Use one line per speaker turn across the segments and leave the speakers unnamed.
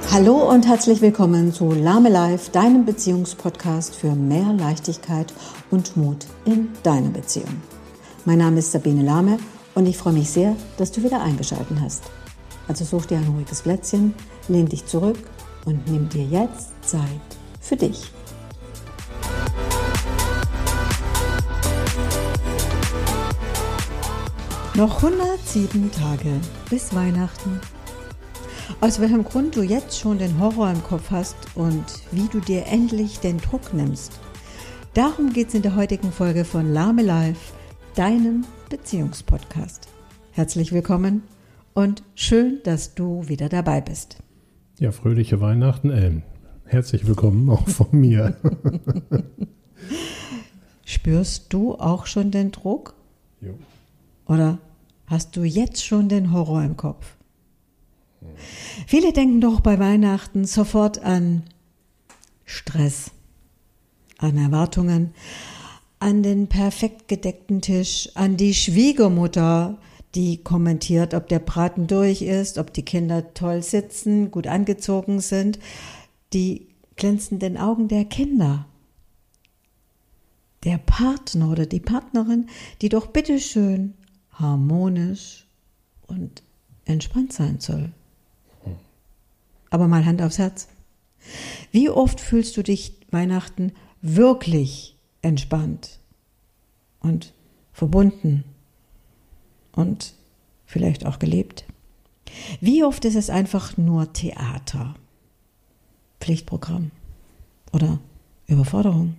Hallo und herzlich willkommen zu Lahme Life, deinem Beziehungspodcast für mehr Leichtigkeit und Mut in deiner Beziehung. Mein Name ist Sabine Lahme und ich freue mich sehr, dass du wieder eingeschaltet hast. Also such dir ein ruhiges Plätzchen, lehn dich zurück und nimm dir jetzt Zeit für dich. Noch 107 Tage bis Weihnachten. Aus welchem Grund du jetzt schon den Horror im Kopf hast und wie du dir endlich den Druck nimmst. Darum geht es in der heutigen Folge von Lahme Life, deinem Beziehungspodcast. Herzlich willkommen und schön, dass du wieder dabei bist.
Ja, fröhliche Weihnachten. Herzlich willkommen auch von mir.
Spürst du auch schon den Druck?
Jo.
Oder hast du jetzt schon den Horror im Kopf? Viele denken doch bei Weihnachten sofort an Stress, an Erwartungen, an den perfekt gedeckten Tisch, an die Schwiegermutter, die kommentiert, ob der Braten durch ist, ob die Kinder toll sitzen, gut angezogen sind, die glänzenden Augen der Kinder, der Partner oder die Partnerin, die doch bitteschön harmonisch und entspannt sein soll. Aber mal Hand aufs Herz. Wie oft fühlst du dich Weihnachten wirklich entspannt und verbunden und vielleicht auch geliebt? Wie oft ist es einfach nur Theater, Pflichtprogramm oder Überforderung?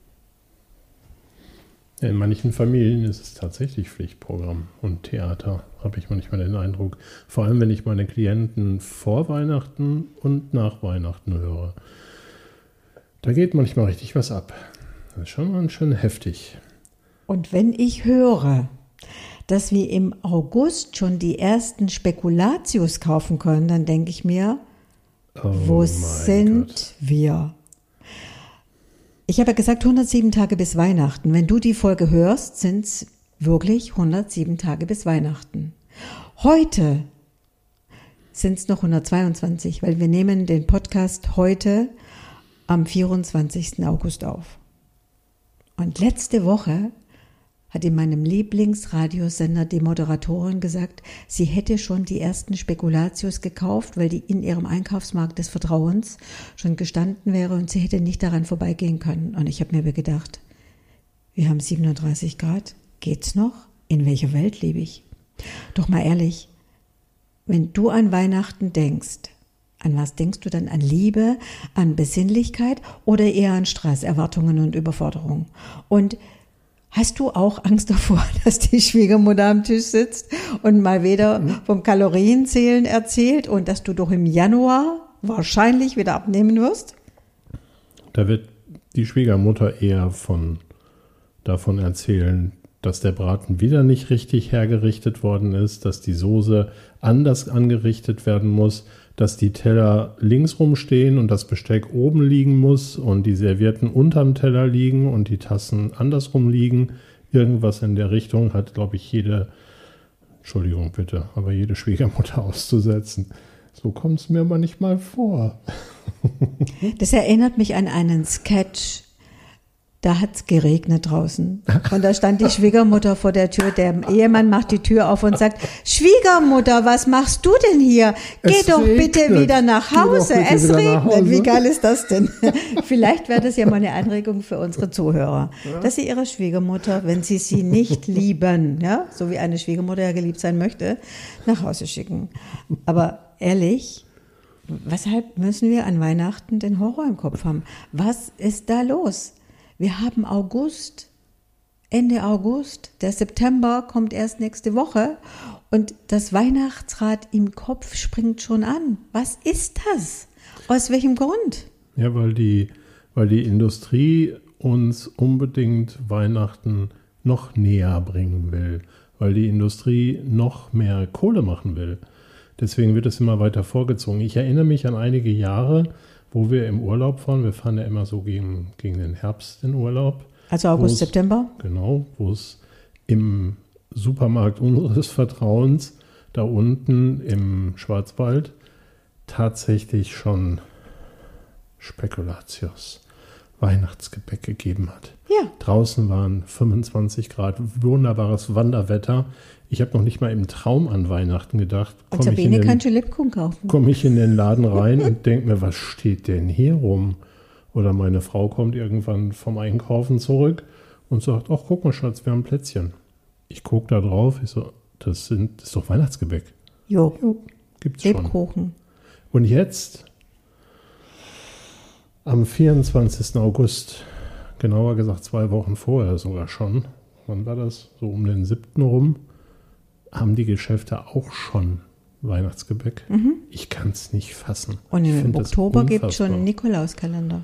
In manchen Familien ist es tatsächlich Pflichtprogramm und Theater, habe ich manchmal den Eindruck. Vor allem, wenn ich meine Klienten vor Weihnachten und nach Weihnachten höre. Da geht manchmal richtig was ab. Das ist schon ganz schön heftig.
Und wenn ich höre, dass wir im August schon die ersten Spekulatius kaufen können, dann denke ich mir, wo sind wir? Ich habe ja gesagt, 107 Tage bis Weihnachten. Wenn du die Folge hörst, sind es wirklich 107 Tage bis Weihnachten. Heute sind es noch 122, weil wir nehmen den Podcast heute am 24. August auf. Und letzte Woche hat in meinem Lieblingsradiosender die Moderatorin gesagt, sie hätte schon die ersten Spekulatius gekauft, weil die in ihrem Einkaufsmarkt des Vertrauens schon gestanden wäre und sie hätte nicht daran vorbeigehen können. Und ich habe mir gedacht, wir haben 37 Grad, geht's noch? In welcher Welt lebe ich? Doch mal ehrlich, wenn du an Weihnachten denkst, an was denkst du dann? An Liebe, an Besinnlichkeit oder eher an Stress, Erwartungen und Überforderung? Und hast du auch Angst davor, dass die Schwiegermutter am Tisch sitzt und mal wieder vom Kalorienzählen erzählt und dass du doch im Januar wahrscheinlich wieder abnehmen wirst?
Da wird die Schwiegermutter eher davon erzählen, dass der Braten wieder nicht richtig hergerichtet worden ist, dass die Soße anders angerichtet werden muss, dass die Teller links rumstehen und das Besteck oben liegen muss und die Servietten unterm Teller liegen und die Tassen andersrum liegen. Irgendwas in der Richtung hat, glaube ich, jede Schwiegermutter auszusetzen. So kommt es mir manchmal vor.
Das erinnert mich an einen Sketch. Da hat es geregnet draußen und da stand die Schwiegermutter vor der Tür. Der Ehemann macht die Tür auf und sagt, Schwiegermutter, was machst du denn hier? Geh doch bitte wieder nach Hause. Es regnet. Wie geil ist das denn? Vielleicht wäre das ja mal eine Anregung für unsere Zuhörer, dass sie ihre Schwiegermutter, wenn sie nicht lieben, ja, so wie eine Schwiegermutter ja geliebt sein möchte, nach Hause schicken. Aber ehrlich, weshalb müssen wir an Weihnachten den Horror im Kopf haben? Was ist da los? Wir haben August, Ende August, der September kommt erst nächste Woche und das Weihnachtsrad im Kopf springt schon an. Was ist das? Aus welchem Grund?
Ja, weil die Industrie uns unbedingt Weihnachten noch näher bringen will, weil die Industrie noch mehr Kohle machen will. Deswegen wird es immer weiter vorgezogen. Ich erinnere mich an einige Jahre, wo wir im Urlaub fahren. Wir fahren ja immer so gegen den Herbst in Urlaub.
Also August, September?
Genau, wo es im Supermarkt unseres Vertrauens, da unten im Schwarzwald, tatsächlich schon Spekulatius, Weihnachtsgebäck gegeben hat.
Ja.
Draußen waren 25 Grad, wunderbares Wanderwetter. Ich habe noch nicht mal im Traum an Weihnachten gedacht.
Und Sabine kann schon Lebkuchen kaufen.
Komme ich in den Laden rein und denke mir, was steht denn hier rum? Oder meine Frau kommt irgendwann vom Einkaufen zurück und sagt, ach, guck mal, Schatz, wir haben Plätzchen. Ich gucke da drauf, ich so, das ist doch Weihnachtsgebäck.
Jo,
gibt's schon.
Lebkuchen.
Und jetzt, am 24. August, genauer gesagt 2 Wochen vorher sogar schon, wann war das? So um den 7. rum, haben die Geschäfte auch schon Weihnachtsgebäck. Ich kann es nicht fassen.
Und
Ich
im
find das
Oktober gibt es
unfassbar.
schon einen Nikolauskalender.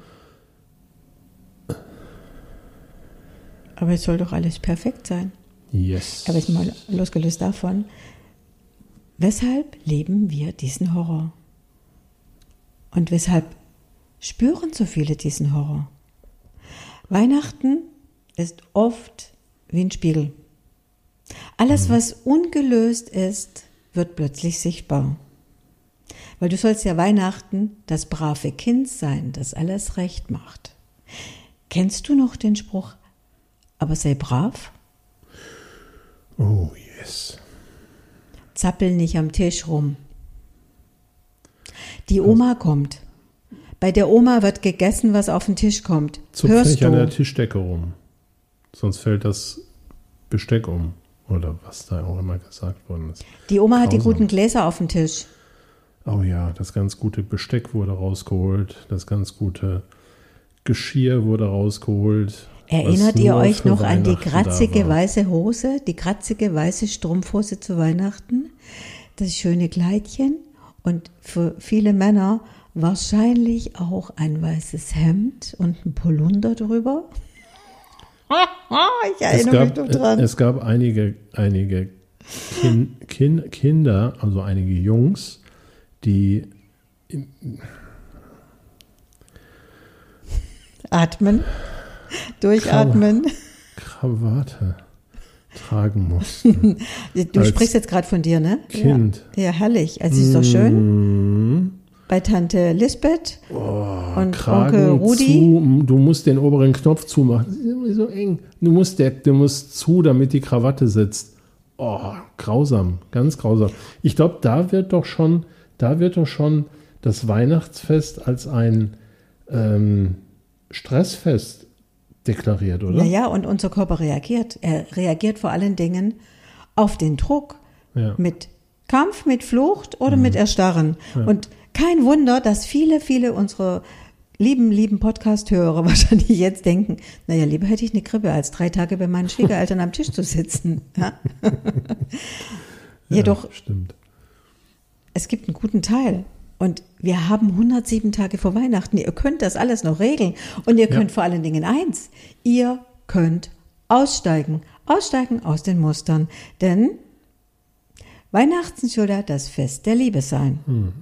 Aber es soll doch alles perfekt sein.
Yes.
Aber jetzt mal losgelöst davon, weshalb leben wir diesen Horror? Und weshalb spüren so viele diesen Horror? Weihnachten ist oft wie ein Spiegel. Alles, was ungelöst ist, wird plötzlich sichtbar. Weil du sollst ja Weihnachten das brave Kind sein, das alles recht macht. Kennst du noch den Spruch, aber sei brav?
Oh, yes.
Zappel nicht am Tisch rum. Die Oma kommt. Bei der Oma wird gegessen, was auf den Tisch kommt.
Zupf
Hörst
nicht an
du?
der Tischdecke rum. Sonst fällt das Besteck um. Oder was da auch immer gesagt worden ist.
Die Oma hat die
Grausam.
guten Gläser auf dem Tisch.
Oh ja, das ganz gute Besteck wurde rausgeholt. Das ganz gute Geschirr wurde rausgeholt.
Erinnert
was
ihr
nur
euch
für
noch an die
Weihnachten da
kratzige
war.
weiße Hose, die kratzige weiße Strumpfhose zu Weihnachten? Das schöne Kleidchen und für viele Männer wahrscheinlich auch ein weißes Hemd und ein Polunder drüber. Ich erinnere mich noch dran.
Es gab einige Kinder, also einige Jungs, die
Atmen, durchatmen.
Krawatte tragen mussten.
Du
Als
sprichst jetzt gerade von dir, ne?
Kind.
Ja, herrlich. Also ist doch schön. Bei Tante Lisbeth und
Kragen
Onkel Rudi.
zu, du musst den oberen Knopf zumachen. Das ist immer so eng. Du musst zu, damit die Krawatte sitzt. Oh, grausam, ganz grausam. Ich glaube, da wird doch schon das Weihnachtsfest als ein Stressfest deklariert, oder?
Naja, und unser Körper reagiert. Er reagiert vor allen Dingen auf den Druck.
Ja.
Mit Kampf, mit Flucht oder mit Erstarren.
Ja.
Und kein Wunder, dass viele unserer lieben Podcast-Hörer wahrscheinlich jetzt denken, naja, lieber hätte ich eine Grippe, als 3 Tage bei meinen Schwiegereltern am Tisch zu sitzen. Ja? Jedoch,
Ja, stimmt.
es gibt einen guten Teil. Und wir haben 107 Tage vor Weihnachten. Ihr könnt das alles noch regeln. Und ihr könnt vor allen Dingen eins. Ihr könnt aussteigen. Aussteigen aus den Mustern. Denn Weihnachten soll ja das Fest der Liebe sein.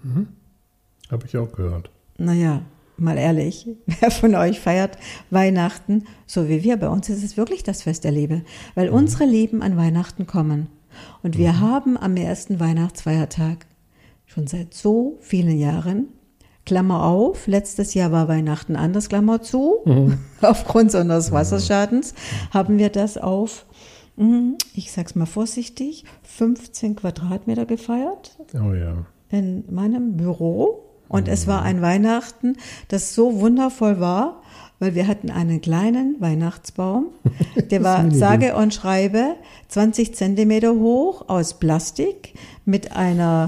Habe ich auch gehört.
Naja, mal ehrlich, wer von euch feiert Weihnachten so wie wir? Bei uns ist es wirklich das Fest der Liebe. Weil unsere Lieben an Weihnachten kommen. Und wir haben am ersten Weihnachtsfeiertag schon seit so vielen Jahren, Klammer auf, letztes Jahr war Weihnachten anders, Klammer zu, aufgrund unseres Wasserschadens, haben wir das auf, ich sag's mal vorsichtig, 15 Quadratmeter gefeiert
Oh ja.
in meinem Büro. Und es war ein Weihnachten, das so wundervoll war, weil wir hatten einen kleinen Weihnachtsbaum, der war sage und schreibe 20 Zentimeter hoch aus Plastik mit einer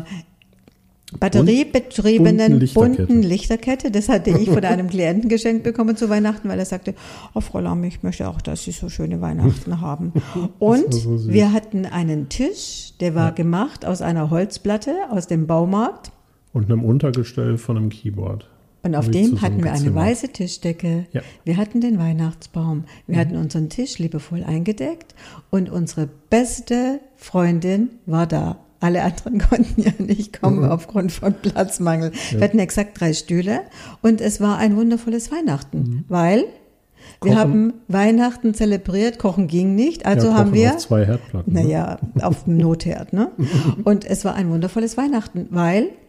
batteriebetriebenen bunten Lichterkette. Das hatte ich von einem Klienten geschenkt bekommen zu Weihnachten, weil er sagte, oh Frau Lamm, ich möchte auch, dass Sie so schöne Weihnachten haben. Und
so süß.
wir hatten einen Tisch, der war gemacht aus einer Holzplatte aus dem Baumarkt.
Und einem Untergestell von einem Keyboard.
Und auf
Habe ich
dem hatten wir eine
zusammengezimmert.
weiße Tischdecke.
Ja.
Wir hatten den Weihnachtsbaum. Wir hatten unseren Tisch liebevoll eingedeckt. Und unsere beste Freundin war da. Alle anderen konnten ja nicht kommen aufgrund von Platzmangel. Wir hatten exakt 3 Stühle. Und es war ein wundervolles Weihnachten. Weil wir
Kochen.
haben Weihnachten zelebriert. Kochen ging nicht. Also
Ja,
haben
kochen
wir...
auf 2 Herdplatten. Ne?
Naja, auf dem Notherd, ne? Und es war ein wundervolles Weihnachten, weil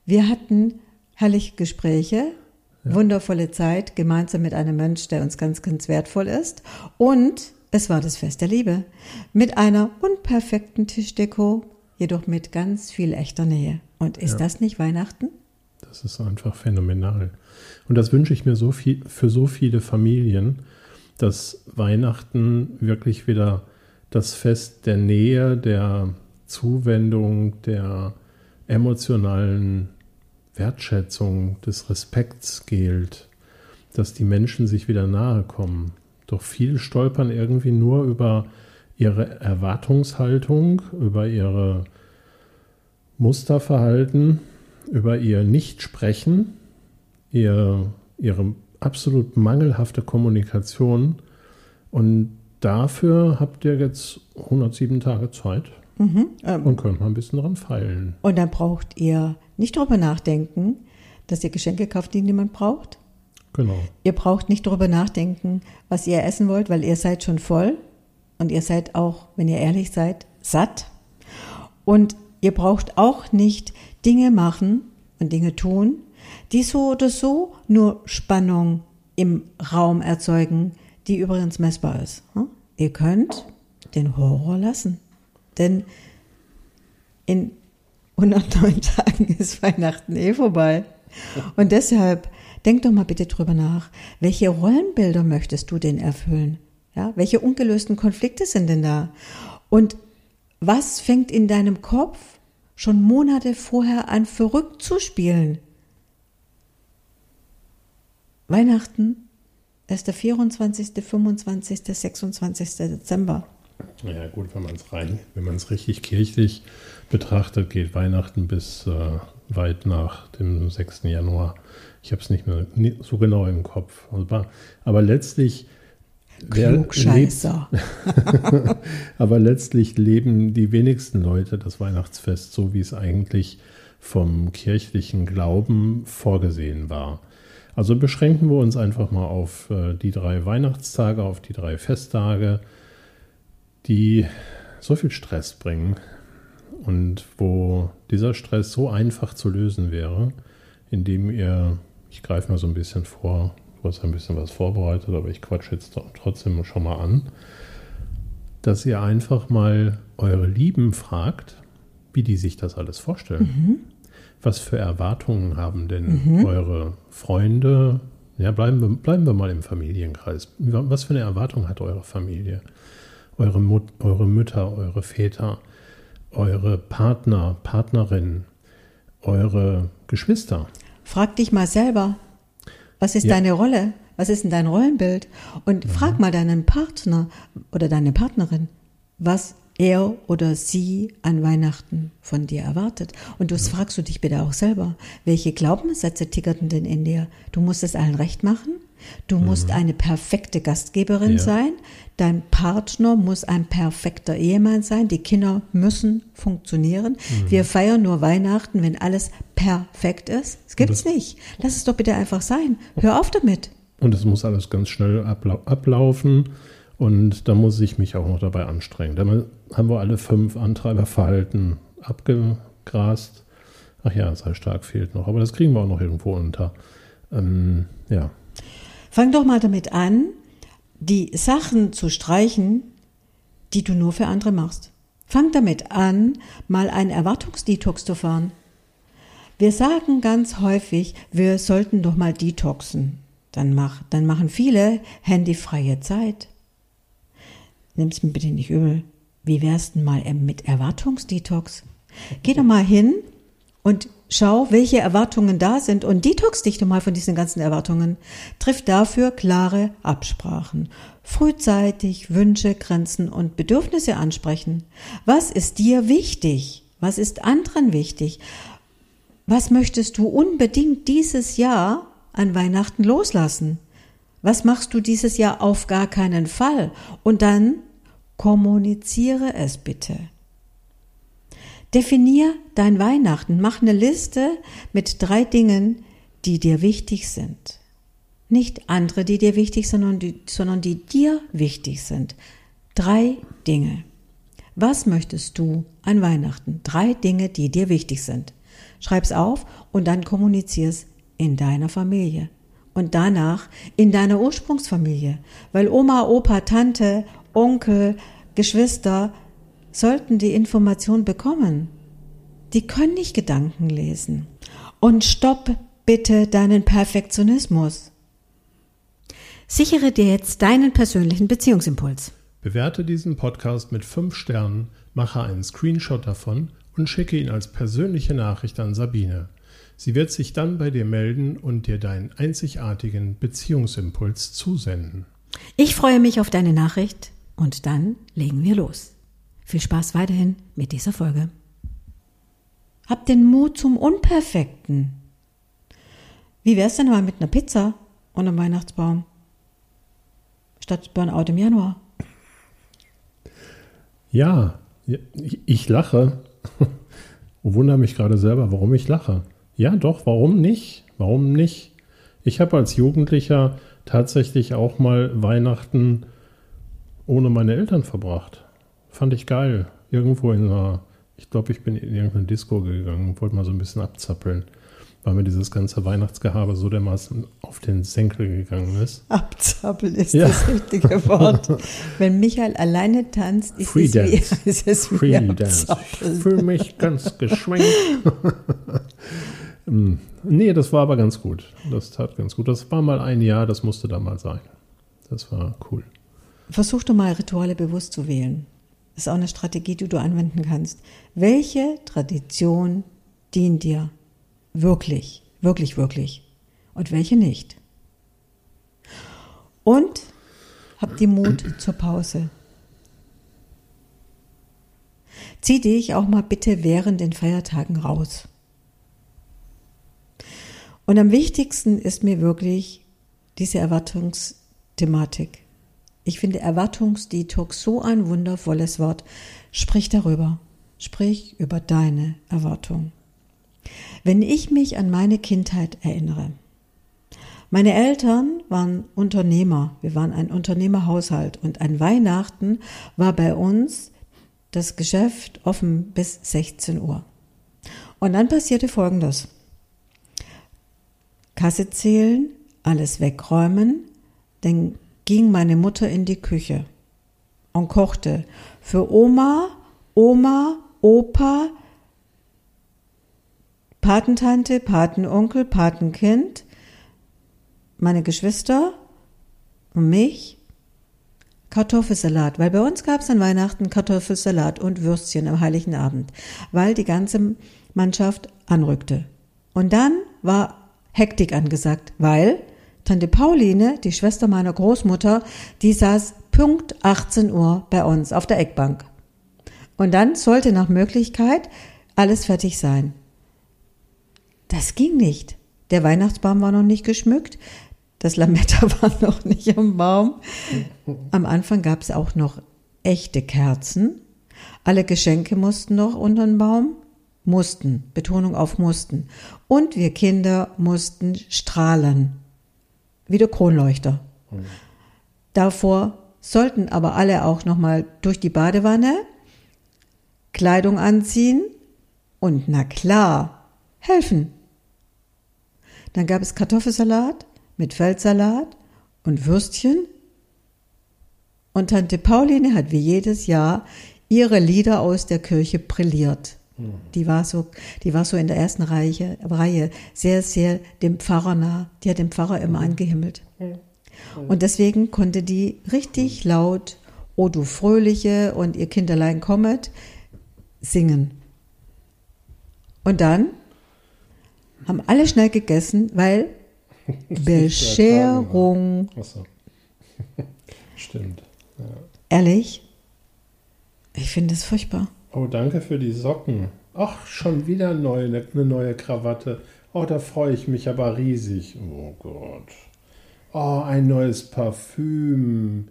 Wir hatten herrliche Gespräche, wundervolle Zeit, gemeinsam mit einem Mensch, der uns ganz, ganz wertvoll ist. Und es war das Fest der Liebe. Mit einer unperfekten Tischdeko, jedoch mit ganz viel echter Nähe. Und ist das nicht Weihnachten?
Das ist einfach phänomenal. Und das wünsche ich mir für so viele Familien, dass Weihnachten wirklich wieder das Fest der Nähe, der Zuwendung, der emotionalen Wertschätzung, des Respekts gilt, dass die Menschen sich wieder nahe kommen. Doch viele stolpern irgendwie nur über ihre Erwartungshaltung, über ihre Musterverhalten, über ihr Nichtsprechen, ihre absolut mangelhafte Kommunikation. Und dafür habt ihr jetzt 107 Tage Zeit und könnt mal ein bisschen dran feilen.
Und dann braucht ihr nicht darüber nachdenken, dass ihr Geschenke kauft, die niemand braucht.
Genau.
Ihr braucht nicht darüber nachdenken, was ihr essen wollt, weil ihr seid schon voll. Und ihr seid auch, wenn ihr ehrlich seid, satt. Und ihr braucht auch nicht Dinge machen und Dinge tun, die so oder so nur Spannung im Raum erzeugen, die übrigens messbar ist. Ihr könnt den Horror lassen. Denn in 109 Tagen ist Weihnachten vorbei. Und deshalb denk doch mal bitte drüber nach, welche Rollenbilder möchtest du denn erfüllen? Ja, welche ungelösten Konflikte sind denn da? Und was fängt in deinem Kopf schon Monate vorher an verrückt zu spielen? Weihnachten ist der 24., 25., 26. Dezember.
Ja gut, wenn man es richtig kirchlich betrachtet, geht Weihnachten bis weit nach dem 6. Januar. Ich habe es nicht mehr so genau im Kopf. Aber letztlich
Klugscheißer.
Aber letztlich leben die wenigsten Leute das Weihnachtsfest so, wie es eigentlich vom kirchlichen Glauben vorgesehen war. Also beschränken wir uns einfach mal auf die 3 Weihnachtstage, auf die 3 Festtage, die so viel Stress bringen und wo dieser Stress so einfach zu lösen wäre, indem ihr, ich greife mal so ein bisschen vor, du hast ein bisschen was vorbereitet, aber ich quatsche jetzt trotzdem schon mal an, dass ihr einfach mal eure Lieben fragt, wie die sich das alles vorstellen. Was für Erwartungen haben denn eure Freunde? Ja, bleiben wir mal im Familienkreis. Was für eine Erwartung hat eure Familie? Eure Mütter, eure Väter, eure Partner, Partnerinnen, eure Geschwister.
Frag dich mal selber, was ist deine Rolle? Was ist denn dein Rollenbild? Und frag mal deinen Partner oder deine Partnerin, was er oder sie an Weihnachten von dir erwartet. Und das fragst du dich bitte auch selber. Welche Glaubenssätze tickerten denn in dir? Du musst es allen recht machen. Du musst eine perfekte Gastgeberin sein. Dein Partner muss ein perfekter Ehemann sein. Die Kinder müssen funktionieren. Wir feiern nur Weihnachten, wenn alles perfekt ist. Das gibt's nicht. Lass es doch bitte einfach sein. Hör auf damit.
Und es muss alles ganz schnell ablaufen. Und da muss ich mich auch noch dabei anstrengen. Dann haben wir alle 5 Antreiberverhalten abgegrast. Ach ja, sei stark fehlt noch. Aber das kriegen wir auch noch irgendwo unter.
Fang doch mal damit an, die Sachen zu streichen, die du nur für andere machst. Fang damit an, mal einen Erwartungsdetox zu fahren. Wir sagen ganz häufig, wir sollten doch mal detoxen. Dann machen viele handyfreie Zeit. Nimm's mir bitte nicht übel. Wie wär's denn mal mit Erwartungsdetox? Geh doch mal hin und schau, welche Erwartungen da sind und detox dich doch mal von diesen ganzen Erwartungen. Triff dafür klare Absprachen. Frühzeitig Wünsche, Grenzen und Bedürfnisse ansprechen. Was ist dir wichtig? Was ist anderen wichtig? Was möchtest du unbedingt dieses Jahr an Weihnachten loslassen? Was machst du dieses Jahr auf gar keinen Fall? Und dann kommuniziere es bitte. Definier dein Weihnachten. Mach eine Liste mit 3 Dingen, die dir wichtig sind. Nicht andere, die dir wichtig sind, sondern die dir wichtig sind. 3 Dinge. Was möchtest du an Weihnachten? 3 Dinge, die dir wichtig sind. schreib's auf und dann kommunizier's in deiner Familie. Und danach in deiner Ursprungsfamilie. Weil Oma, Opa, Tante, Onkel, Geschwister sollten die Information bekommen. Die können nicht Gedanken lesen. Und stopp bitte deinen Perfektionismus. Sichere dir jetzt deinen persönlichen Beziehungsimpuls.
Bewerte diesen Podcast mit 5 Sternen, mache einen Screenshot davon und schicke ihn als persönliche Nachricht an Sabine. Sie wird sich dann bei dir melden und dir deinen einzigartigen Beziehungsimpuls zusenden.
Ich freue mich auf deine Nachricht und dann legen wir los. Viel Spaß weiterhin mit dieser Folge. Hab den Mut zum Unperfekten. Wie wär's denn mal mit einer Pizza und einem Weihnachtsbaum? Statt Burnout im Januar.
Ja, ich lache und wundere mich gerade selber, warum ich lache. Ja doch, warum nicht? Warum nicht? Ich habe als Jugendlicher tatsächlich auch mal Weihnachten ohne meine Eltern verbracht. Fand ich geil. Irgendwo ich glaube, ich bin in irgendeine Disco gegangen, wollte mal so ein bisschen abzappeln, weil mir dieses ganze Weihnachtsgehabe so dermaßen auf den Senkel gegangen ist.
Abzappeln ist das richtige Wort. Wenn Michael alleine tanzt, ist es
Free Dance. Ich fühle mich ganz geschwenkt. Nee, das war aber ganz gut. Das tat ganz gut. Das war mal ein Jahr, das musste da mal sein. Das war cool.
Versuch doch mal, Rituale bewusst zu wählen. Das ist auch eine Strategie, die du anwenden kannst. Welche Tradition dient dir wirklich, wirklich, wirklich und welche nicht? Und hab die Mut zur Pause. Zieh dich auch mal bitte während den Feiertagen raus. Und am wichtigsten ist mir wirklich diese Erwartungsthematik. Ich finde Erwartungsdetox so ein wundervolles Wort. Sprich darüber. Sprich über deine Erwartung. Wenn ich mich an meine Kindheit erinnere, meine Eltern waren Unternehmer. Wir waren ein Unternehmerhaushalt und an Weihnachten war bei uns das Geschäft offen bis 16 Uhr. Und dann passierte Folgendes. Kasse zählen, alles wegräumen, dann ging meine Mutter in die Küche und kochte für Oma, Opa, Patentante, Patenonkel, Patenkind, meine Geschwister und mich Kartoffelsalat, weil bei uns gab es an Weihnachten Kartoffelsalat und Würstchen am Heiligen Abend, weil die ganze Mannschaft anrückte. Und dann war Hektik angesagt, weil Tante Pauline, die Schwester meiner Großmutter, die saß Punkt 18 Uhr bei uns auf der Eckbank. Und dann sollte nach Möglichkeit alles fertig sein. Das ging nicht. Der Weihnachtsbaum war noch nicht geschmückt, das Lametta war noch nicht am Baum. Am Anfang gab es auch noch echte Kerzen. Alle Geschenke mussten noch unter den Baum. Mussten, Betonung auf mussten. Und wir Kinder mussten strahlen. Wie der Kronleuchter. Davor sollten aber alle auch nochmal durch die Badewanne, Kleidung anziehen und na klar, helfen. Dann gab es Kartoffelsalat mit Feldsalat und Würstchen. Und Tante Pauline hat wie jedes Jahr ihre Lieder aus der Kirche brilliert. Die war so in der ersten Reihe sehr, sehr dem Pfarrer nah. Die hat den Pfarrer immer angehimmelt. Und deswegen konnte die richtig laut O du Fröhliche und ihr Kinderlein kommet singen. Und dann haben alle schnell gegessen, weil Bescherung.
Achso. Stimmt. Ja.
Ehrlich? Ich finde es furchtbar.
Oh, danke für die Socken. Ach, schon wieder eine neue Krawatte. Oh, da freue ich mich aber riesig. Oh Gott. Oh, ein neues Parfüm.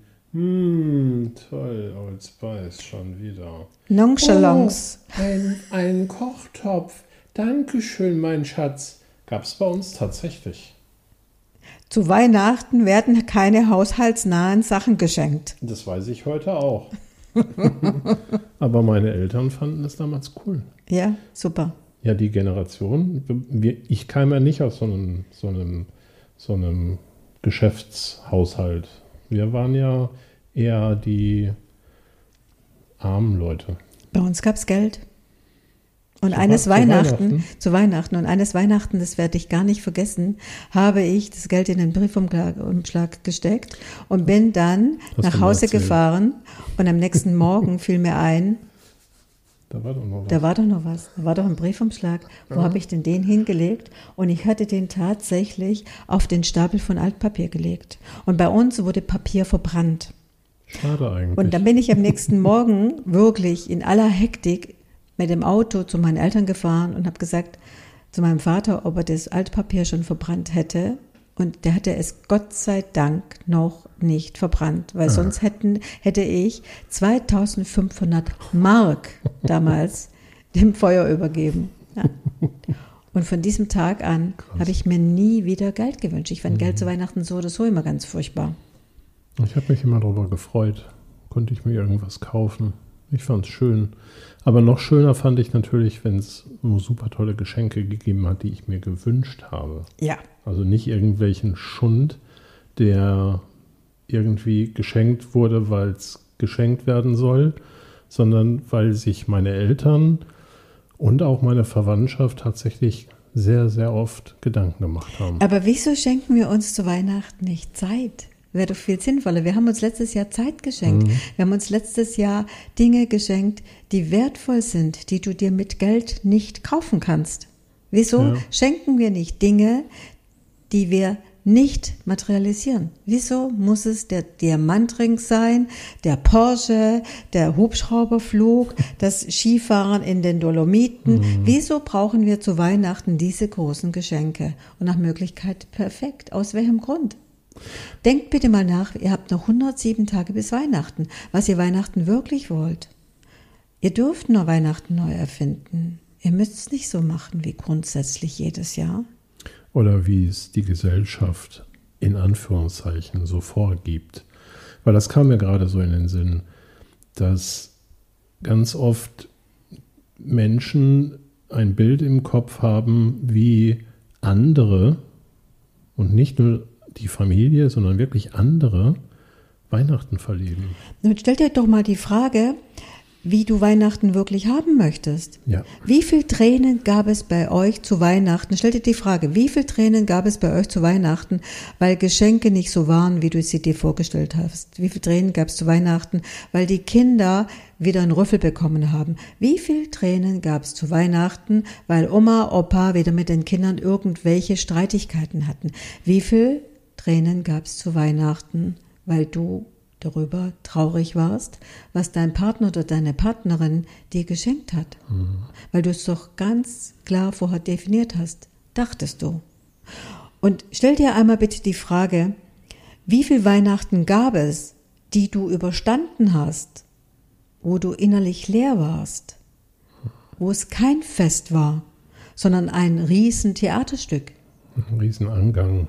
Toll. Old Spice schon wieder.
Nonchalance.
Oh, ein Kochtopf. Dankeschön, mein Schatz. Gab's bei uns tatsächlich.
Zu Weihnachten werden keine haushaltsnahen Sachen geschenkt.
Das weiß ich heute auch. Aber meine Eltern fanden es damals cool.
Ja, super.
Ja, die Generation, ich kam ja nicht aus so einem Geschäftshaushalt. Wir waren ja eher die armen Leute.
Bei uns gab es Geld. Und
Zu
eines
Weihnachten?
zu Weihnachten, und eines Weihnachten, das werde ich gar nicht vergessen, habe ich das Geld in den Briefumschlag gesteckt und bin dann nach Hause gefahren, und am nächsten Morgen fiel mir ein,
da war doch noch was.
Da war doch ein Briefumschlag. Wo habe ich denn den hingelegt? Und ich hatte den tatsächlich auf den Stapel von Altpapier gelegt. Und bei uns wurde Papier verbrannt.
Schade eigentlich.
Und dann bin ich am nächsten Morgen wirklich in aller Hektik mit dem Auto zu meinen Eltern gefahren und habe gesagt zu meinem Vater, ob er das Altpapier schon verbrannt hätte. Und der hatte es Gott sei Dank noch nicht verbrannt, weil sonst hätte ich 2500 Mark damals dem Feuer übergeben. Ja. Und von diesem Tag an habe ich mir nie wieder Geld gewünscht. Ich fand Geld zu Weihnachten so oder so immer ganz furchtbar.
Ich habe mich immer darüber gefreut. Konnte ich mir irgendwas kaufen. Ich fand es schön. Aber noch schöner fand ich natürlich, wenn es super tolle Geschenke gegeben hat, die ich mir gewünscht habe.
Ja.
Also nicht irgendwelchen Schund, der irgendwie geschenkt wurde, weil es geschenkt werden soll, sondern weil sich meine Eltern und auch meine Verwandtschaft tatsächlich sehr, sehr oft Gedanken gemacht haben.
Aber wieso schenken wir uns zu Weihnachten nicht Zeit? Wäre doch viel sinnvoller. Wir haben uns letztes Jahr Zeit geschenkt. Wir haben uns letztes Jahr Dinge geschenkt, die wertvoll sind, die du dir mit Geld nicht kaufen kannst. Wieso schenken wir nicht Dinge, die wir nicht materialisieren? Wieso muss es der Diamantring sein, der Porsche, der Hubschrauberflug, das Skifahren in den Dolomiten? Wieso brauchen wir zu Weihnachten diese großen Geschenke? Und nach Möglichkeit perfekt. Aus welchem Grund? Denkt bitte mal nach, ihr habt noch 107 Tage bis Weihnachten, was ihr Weihnachten wirklich wollt. Ihr dürft nur Weihnachten neu erfinden. Ihr müsst es nicht so machen wie grundsätzlich jedes Jahr.
Oder wie es die Gesellschaft in Anführungszeichen so vorgibt. Weil das kam mir gerade so in den Sinn, dass ganz oft Menschen ein Bild im Kopf haben, wie andere und nicht nur die Familie, sondern wirklich andere Weihnachten verleben.
Nun stell dir doch mal die Frage, wie du Weihnachten wirklich haben möchtest.
Ja.
Wie viel Tränen gab es bei euch zu Weihnachten? Stell dir die Frage, wie viel Tränen gab es bei euch zu Weihnachten, weil Geschenke nicht so waren, wie du sie dir vorgestellt hast? Wie viel Tränen gab es zu Weihnachten, weil die Kinder wieder einen Rüffel bekommen haben? Wie viel Tränen gab es zu Weihnachten, weil Oma, Opa wieder mit den Kindern irgendwelche Streitigkeiten hatten? Wie viel Tränen gab es zu Weihnachten, weil du darüber traurig warst, was dein Partner oder deine Partnerin dir geschenkt hat? Weil du es doch ganz klar vorher definiert hast, dachtest du. Und stell dir einmal bitte die Frage, wie viel Weihnachten gab es, die du überstanden hast, wo du innerlich leer warst, wo es kein Fest war, sondern ein riesen Theaterstück?
Ein Riesenangang.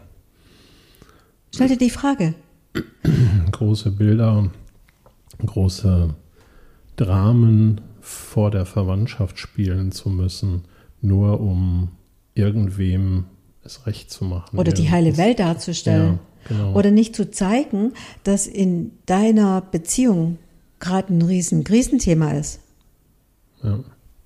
Stell dir die Frage.
Große Bilder, große Dramen vor der Verwandtschaft spielen zu müssen, nur um irgendwem es recht zu machen.
Oder die heile Welt darzustellen.
Ja, genau.
Oder nicht zu zeigen, dass in deiner Beziehung gerade ein riesen Krisenthema ist.
Ja.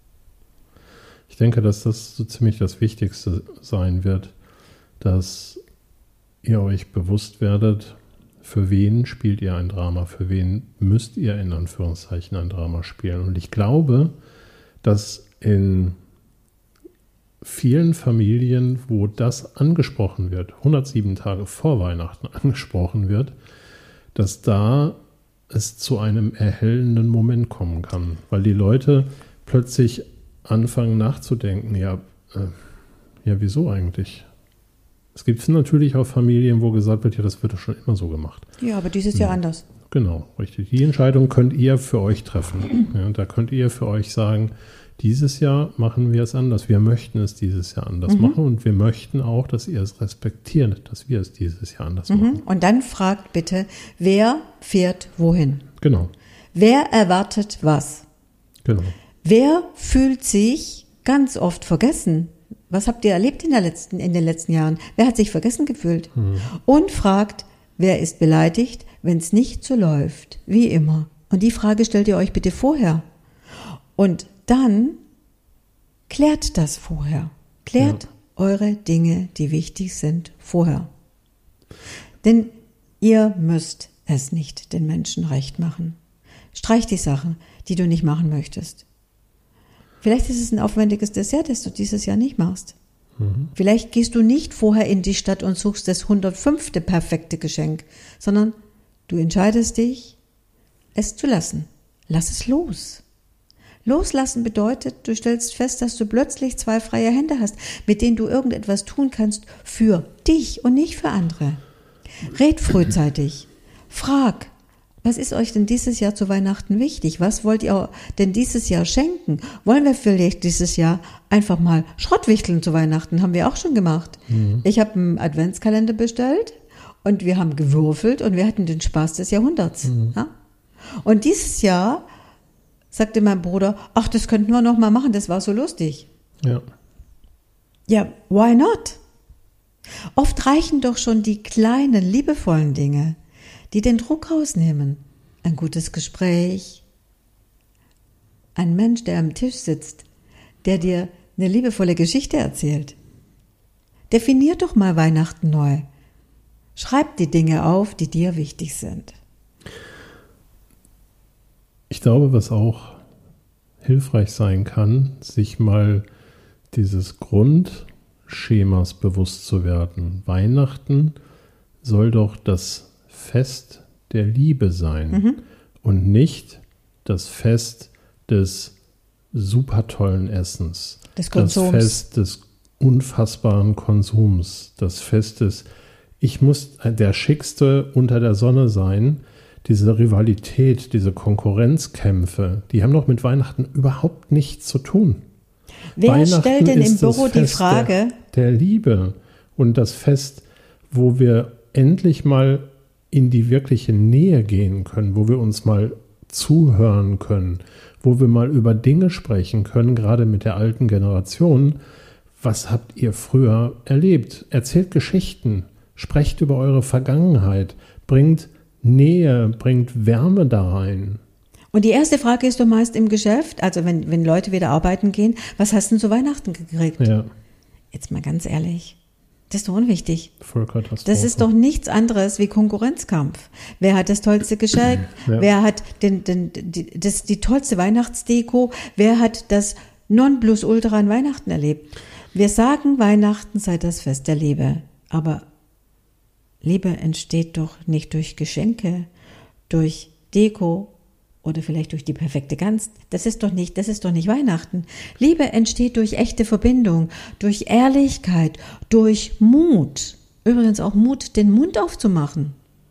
Ich denke, dass das so ziemlich das Wichtigste sein wird, dass ihr euch bewusst werdet, für wen spielt ihr ein Drama, für wen müsst ihr in Anführungszeichen ein Drama spielen. Und ich glaube, dass in vielen Familien, wo das angesprochen wird, 107 Tage vor Weihnachten angesprochen wird, dass da es zu einem erhellenden Moment kommen kann, weil die Leute plötzlich anfangen nachzudenken, ja, wieso eigentlich? Es gibt natürlich auch Familien, wo gesagt wird, ja, das wird doch schon immer so gemacht.
Ja, aber dieses Jahr anders.
Genau, richtig. Die Entscheidung könnt ihr für euch treffen. Ja, da könnt ihr für euch sagen, dieses Jahr machen wir es anders. Wir möchten es dieses Jahr anders machen und wir möchten auch, dass ihr es respektiert, dass wir es dieses Jahr anders machen.
Und dann fragt bitte, wer fährt wohin?
Genau.
Wer erwartet was?
Genau.
Wer fühlt sich ganz oft vergessen. Was habt ihr erlebt in den letzten Jahren? Wer hat sich vergessen gefühlt? Und fragt, wer ist beleidigt, wenn es nicht so läuft, wie immer? Und die Frage stellt ihr euch bitte vorher. Und dann klärt das vorher. Klärt eure Dinge, die wichtig sind, vorher. Denn ihr müsst es nicht den Menschen recht machen. Streich die Sachen, die du nicht machen möchtest. Vielleicht ist es ein aufwendiges Dessert, das du dieses Jahr nicht machst. Vielleicht gehst du nicht vorher in die Stadt und suchst das 105. perfekte Geschenk, sondern du entscheidest dich, es zu lassen. Lass es los. Loslassen bedeutet, du stellst fest, dass du plötzlich 2 freie Hände hast, mit denen du irgendetwas tun kannst für dich und nicht für andere. Red frühzeitig. Frag, was ist euch denn dieses Jahr zu Weihnachten wichtig? Was wollt ihr denn dieses Jahr schenken? Wollen wir vielleicht dieses Jahr einfach mal Schrottwichteln zu Weihnachten? Haben wir auch schon gemacht. Ich habe einen Adventskalender bestellt und wir haben gewürfelt und wir hatten den Spaß des Jahrhunderts. Ja? Und dieses Jahr sagte mein Bruder, ach, das könnten wir noch mal machen, das war so lustig. Ja, why not? Oft reichen doch schon die kleinen, liebevollen Dinge, die den Druck rausnehmen. Ein gutes Gespräch, ein Mensch, der am Tisch sitzt, der dir eine liebevolle Geschichte erzählt. Definier doch mal Weihnachten neu. Schreib die Dinge auf, die dir wichtig sind.
Ich glaube, was auch hilfreich sein kann, sich mal dieses Grundschemas bewusst zu werden. Weihnachten soll doch das Fest der Liebe sein und nicht das Fest des super tollen Essens,
des Konsums.
Das Fest des unfassbaren Konsums, das Fest des, ich muss der Schickste unter der Sonne sein. Diese Rivalität, diese Konkurrenzkämpfe, die haben doch mit Weihnachten überhaupt nichts zu tun.
Wer stellt denn im Büro die Frage?
Der Liebe und das Fest, wo wir endlich mal in die wirkliche Nähe gehen können, wo wir uns mal zuhören können, wo wir mal über Dinge sprechen können, gerade mit der alten Generation. Was habt ihr früher erlebt? Erzählt Geschichten, sprecht über eure Vergangenheit, bringt Nähe, bringt Wärme da rein.
Und die erste Frage ist doch meist im Geschäft, also wenn Leute wieder arbeiten gehen, was hast du denn zu Weihnachten gekriegt?
Ja.
Jetzt mal ganz ehrlich, das ist doch unwichtig.
Vollkatastrophe.
Das ist doch nichts anderes wie Konkurrenzkampf. Wer hat das tollste Geschenk? Ja. Wer hat die tollste Weihnachtsdeko? Wer hat das Nonplusultra an Weihnachten erlebt? Wir sagen, Weihnachten sei das Fest der Liebe, aber Liebe entsteht doch nicht durch Geschenke, durch Deko oder vielleicht durch die perfekte Gans. Das ist doch nicht Weihnachten. Liebe entsteht durch echte Verbindung, durch Ehrlichkeit, durch Mut. Übrigens auch Mut, den Mund aufzumachen.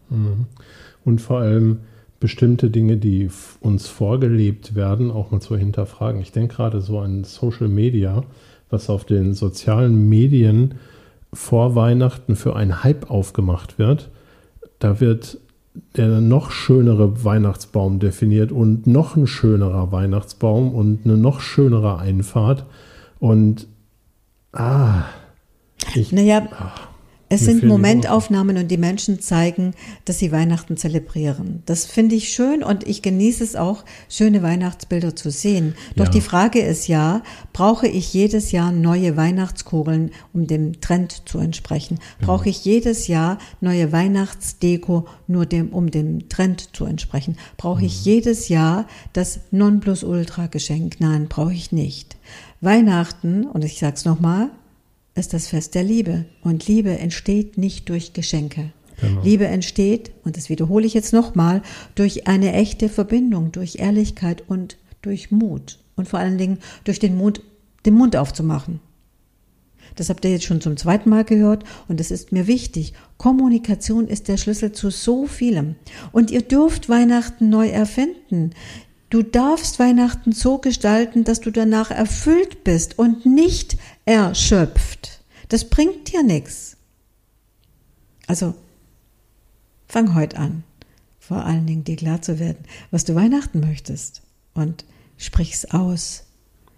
Und vor allem bestimmte Dinge, die uns vorgelebt werden, auch mal zu hinterfragen. Ich denke gerade so an Social Media, was auf den sozialen Medien vor Weihnachten für einen Hype aufgemacht wird. Da wird der noch schönere Weihnachtsbaum definiert und noch ein schönerer Weihnachtsbaum und eine noch schönere Einfahrt. Und
es sind Momentaufnahmen und die Menschen zeigen, dass sie Weihnachten zelebrieren. Das finde ich schön und ich genieße es auch, schöne Weihnachtsbilder zu sehen. Doch die Frage ist ja, brauche ich jedes Jahr neue Weihnachtskugeln, um dem Trend zu entsprechen? Brauche ich jedes Jahr neue Weihnachtsdeko, um dem Trend zu entsprechen? Brauche ich jedes Jahr das Nonplusultra-Geschenk? Nein, brauche ich nicht. Weihnachten, und ich sage es nochmal, ist das Fest der Liebe. Und Liebe entsteht nicht durch Geschenke. Genau. Liebe entsteht, und das wiederhole ich jetzt nochmal, durch eine echte Verbindung, durch Ehrlichkeit und durch Mut. Und vor allen Dingen durch den Mund aufzumachen. Das habt ihr jetzt schon zum 2. Mal gehört und das ist mir wichtig. Kommunikation ist der Schlüssel zu so vielem. Und ihr dürft Weihnachten neu erfinden. Du darfst Weihnachten so gestalten, dass du danach erfüllt bist und nicht erschöpft. Das bringt dir nichts. Also fang heute an, vor allen Dingen dir klar zu werden, was du Weihnachten möchtest und sprich's aus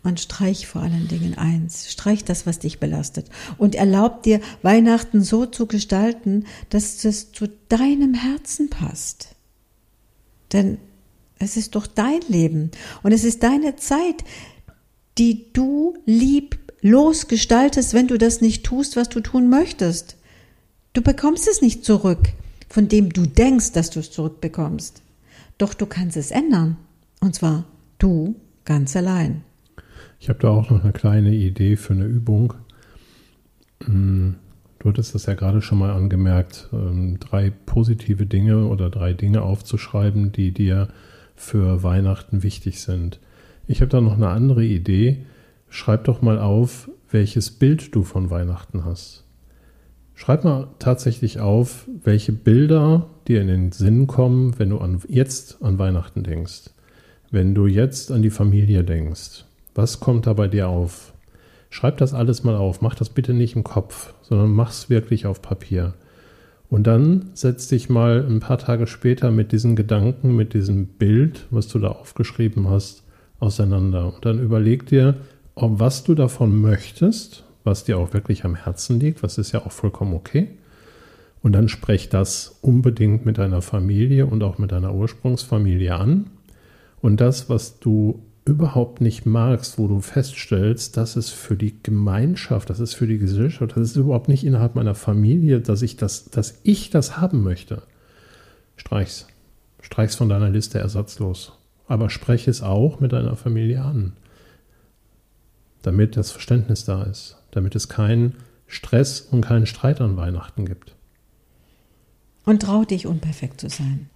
Und streich vor allen Dingen eins. Streich das, was dich belastet. Und erlaub dir, Weihnachten so zu gestalten, dass es zu deinem Herzen passt. Denn es ist doch dein Leben. Und es ist deine Zeit, die du lieblos gestaltest, wenn du das nicht tust, was du tun möchtest. Du bekommst es nicht zurück, von dem du denkst, dass du es zurückbekommst. Doch du kannst es ändern. Und zwar du ganz allein.
Ich habe da auch noch eine kleine Idee für eine Übung. Du hattest das ja gerade schon mal angemerkt, 3 positive Dinge oder 3 Dinge aufzuschreiben, die dir für Weihnachten wichtig sind. Ich habe da noch eine andere Idee. Schreib doch mal auf, welches Bild du von Weihnachten hast. Schreib mal tatsächlich auf, welche Bilder dir in den Sinn kommen, wenn du jetzt an Weihnachten denkst. Wenn du jetzt an die Familie denkst. Was kommt da bei dir auf? Schreib das alles mal auf. Mach das bitte nicht im Kopf, sondern mach's wirklich auf Papier. Und dann setz dich mal ein paar Tage später mit diesen Gedanken, mit diesem Bild, was du da aufgeschrieben hast, auseinander. Und dann überleg dir, was du davon möchtest, was dir auch wirklich am Herzen liegt, was ist ja auch vollkommen okay. Und dann sprech das unbedingt mit deiner Familie und auch mit deiner Ursprungsfamilie an. Und das, was du überhaupt nicht magst, wo du feststellst, das ist für die Gemeinschaft, das ist für die Gesellschaft, das ist überhaupt nicht innerhalb meiner Familie, dass ich das haben möchte. Streich's. Streich's von deiner Liste ersatzlos. Aber spreche es auch mit deiner Familie an. Damit das Verständnis da ist. Damit es keinen Stress und keinen Streit an Weihnachten gibt.
Und trau dich, unperfekt zu sein.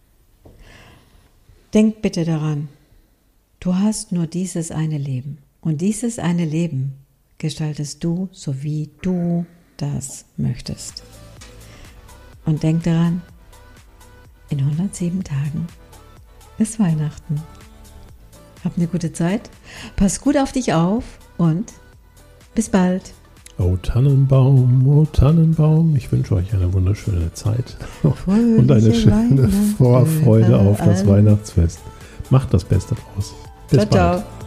Denk bitte daran, du hast nur dieses eine Leben. Und dieses eine Leben gestaltest du, so wie du das möchtest. Und denk daran, in 107 Tagen ist Weihnachten. Hab eine gute Zeit, pass gut auf dich auf und bis bald.
Oh Tannenbaum, ich wünsche euch eine wunderschöne Zeit und eine schöne Vorfreude auf das Weihnachtsfest. Macht das Beste draus. Bis bald. Ciao.